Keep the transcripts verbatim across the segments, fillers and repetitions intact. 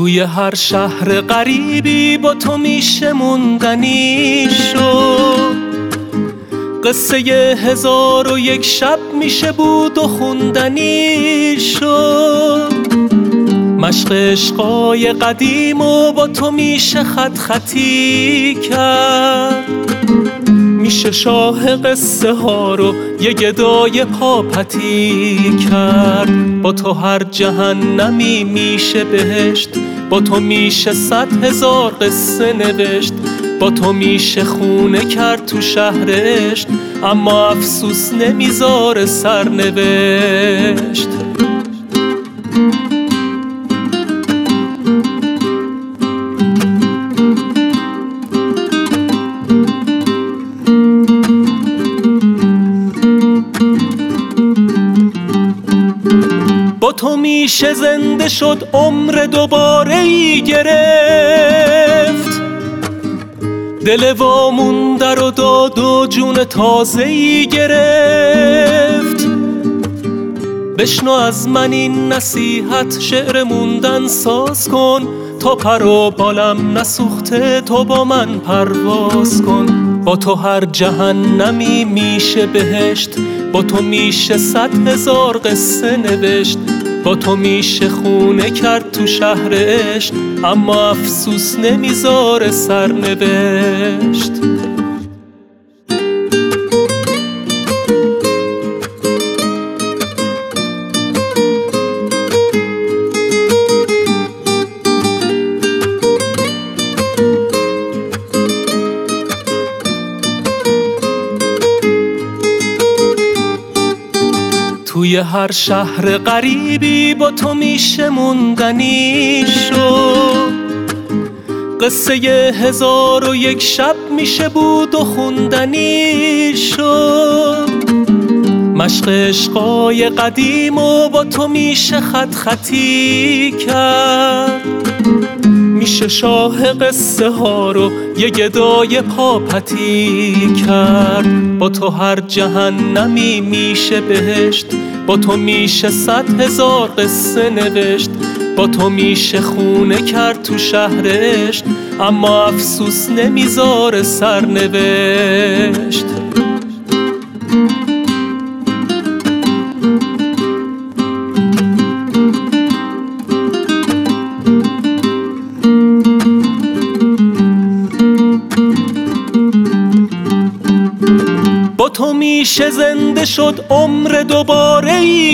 توی هر شهر غریبی با تو میشه موندنی شد. قصه هزار و یک شب میشه بود و خوندنی شد. مشق عشقای قدیم و با تو میشه خط خطی کرد. میشه شاه قصه ها رو یه گدای پاپتی کرد. با تو هر جهنمی میشه بهشت، با تو میشه صد هزار قصه نوشت. با تو میشه خونه کرد تو شهرشت، اما افسوس نمیذاره سرنوشت. با تو میشه زنده شد، عمر دوباره ای گرفت. دل وامونده رو داد و جون تازه ای گرفت. بشنو از من این نصیحت، شعر موندن ساز کن. تا پر و بالم نسوخته تو با من پرواز کن. با تو هر جهنمی میشه بهشت، با تو میشه صد هزار قصه نوشت. با تو میشه خونه کرد تو شهرشت، اما افسوس نمیذاره سرنوشت. توی هر شهر غریبی با تو میشه موندنی شد. قصه هزار و یک شب میشه بود و خوندنی شد. مشق عشقای قدیم و با تو میشه خط خطی کرد. میشه شاه قصه ها رو یه گدای پاپتی کرد. با تو هر جهنمی میشه بهشت، با تو میشه صد هزار قصه نوشت. با تو میشه خونه کرد تو شهرشت، اما افسوس نمیذاره سرنوشت. با تو میشه زنده شد، عمر دوباره ای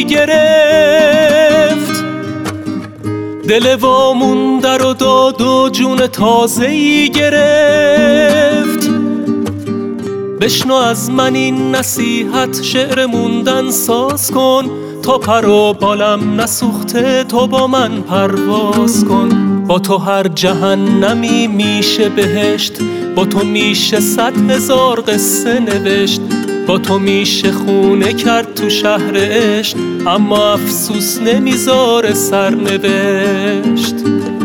گرفت. دل وامونده رو داد و جون تازه ای گرفت. بشنو از من این نصیحت، شعر موندن ساز کن. تا پر و بالم نسوخته تو با من پرواز کن. با تو هر جهنمی میشه بهشت، با تو میشه صد هزار قصه نوشت. با تو میشه خونه کرد تو شهرشت، اما افسوس نمیذاره سرنوشت.